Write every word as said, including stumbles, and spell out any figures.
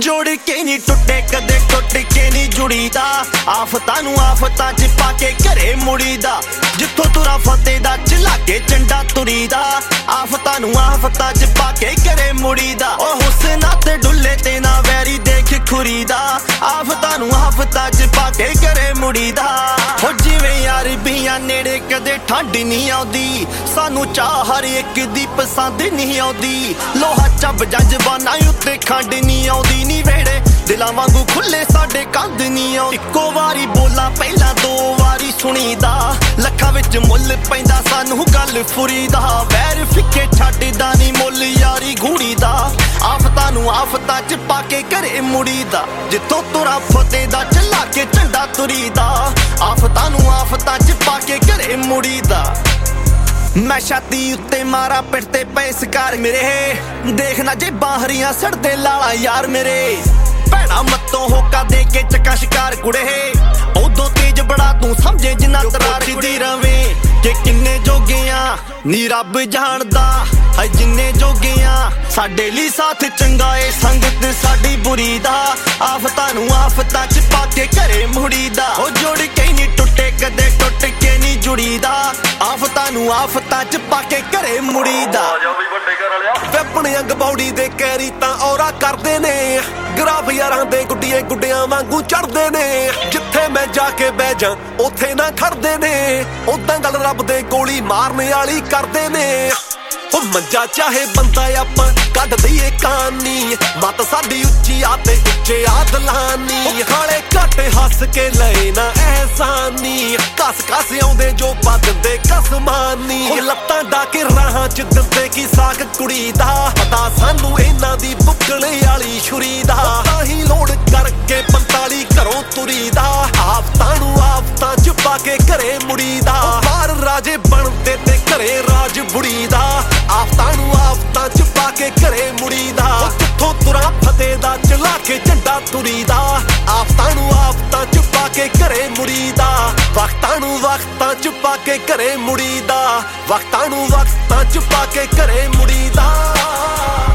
जोड़ के नहीं टुटे कदे टुट के नहीं जुड़ीदा आफतां नूं आफतां च पाके घरे मुड़ीदा जिथों तुरा फतेह दा चला के झंडा तुरीदा आफतां नूं आफतां च पाके घरे मुड़ीदा ओ हुस्ना ते डुल्ले ते ना वैरी देख खुरीदा आफतां नूं आफतां च पाके घरे मुड़ीदा हो जिवें यार बियां नेड़े कदे ठंड नहीं आउंदी सानू चाह हर एक दी पसंद नहीं आउंदी लोहा चब जंजबाना उत्ते खंड नहीं आउंदी नी वेड़े दिलां वांगू खुले साडे कंध नहीं आउंदी इक्को वारी बोला पहला दो वारी सुनीदा लखां विच मुल पैंदा सानू गल फुरीदा वैर फिक्के छड्डदा नी मुल यारी घूड़ीदा आफतां नूं आफतां च पाके घरे मुड़ीदा जिथों तुरा फतेह दा चला के झंडा तुरीदा आफतां नूं आफतां च पाके घरे मुड़ीदा मैं छाती उत्ते मारा पिट ते पैसकार मेरे देखना जे बाहरियां सड़दे लाला यार मेरे भैड़ा मत्तों होका दे के चक्का शिकार कुड़े उदों तेज बड़ा तू समझे जिन्ना तरार दी रवे कि किन्ने जोगियां नी रब जानदा है जिन्ने जोगियां साडे ली साथ चंगा ए संगत साडी बुरी दा आफतां नूं आफतां च पाके घरे मुड़ीदा ओ जोड़ के नहीं टुटे कदे टुट के नहीं जुड़ीदा आफतां नूं आफतां च पाके घरे मुड़ीदा अपने अंग बौड़ी दे कैरी तां औरा करदे ने ग्राफ यारां दे गुड्डिए गुड्डियां वांगू चढ़दे ने जिथे मैं जाके बह जा उथे ना खड़दे ने उदां गल रब दे गोली मारने वाली करदे ने ओ मंजा चाहे बंदा आपां कढ दईए कहानी मत साडी उच्ची आते उच्चे आदलानी खाले घट हस के लए ना एहसानी कस कस आउंदे जो पा दिंदे कसमानी लत्तां डाके राहां च दिंदे की साग कुड़ी दा पता सानू इन्हां दी बुकले वाली छुरी दा ताही लोड़ करके पंताली घरों तुरी दा आफतां नूं आफतां च पाके घरे मुड़ी दा बाहर राजे बनदे ते घरे राज बुड़ी दा आफतां नूं आफतां च पाके घरे मुड़ीदा जिथों तुरा फतेह दा चला के झंडा तुरीदा आफतां नूं आफतां च पाके घरे मुड़ीदा वक्तां नूं वक्तां च पाके घरे मुड़ीदा वक्तां नूं वक्तां च पाके घरे मुड़ीदा।